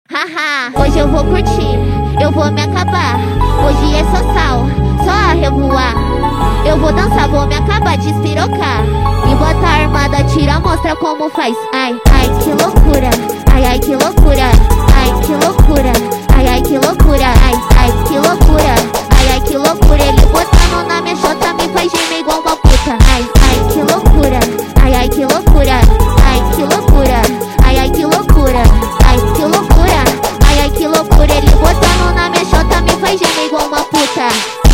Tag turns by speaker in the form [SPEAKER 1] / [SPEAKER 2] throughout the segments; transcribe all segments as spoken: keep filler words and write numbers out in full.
[SPEAKER 1] Haha, hoje eu vou curtir, eu vou me acabar. Hoje é só sal, só a revoar. Eu vou dançar, vou me acabar de espirocar. E bota a armada, tira, mostra como faz. Ai, ai, que loucura. Ai, ai, que loucura. Ai, que loucura. Ai, ai, que loucura. Ai, ai, que loucura. Ai, ai, que loucura. Ele botando na minha chota me faz gemer igual uma puta. Ai, ai, que loucura. Ai, ai, que loucura. Ai, que loucura. Ai, ai, que loucura. Ai, que loucura. Ai, ai, que loucura. Ele botando na minha chota me faz gemer igual uma puta.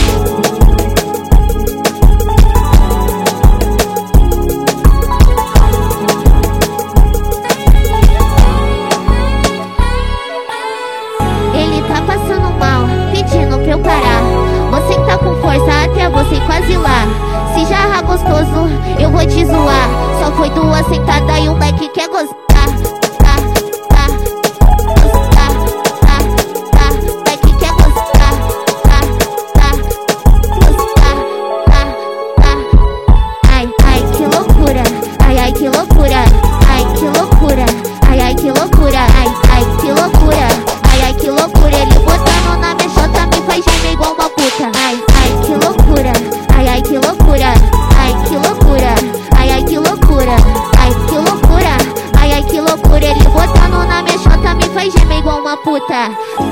[SPEAKER 1] Pra eu parar, você tá com força até você quase lá. Se jarra gostoso, eu vou te zoar. Só foi duas sentadas e o moleque quer gostar. Tá, tá, gostar, tá, tá, moleque quer gostar. Tá, tá, gostar, tá, tá. Ai, ai, que loucura. Ai, ai, que loucura. Ai, que loucura. Ai, ai, que loucura. Ai, ai, que loucura. Ai, ai, que loucura. Ele botando na minha chota me faz gemer igual uma puta. Ai, ai, que loucura. Ai, ai, que loucura. Ai, que loucura. Ai, ai, que loucura. Ai, que loucura. Ai, ai, que loucura. Ele botando na minha chota me faz gemer igual uma puta.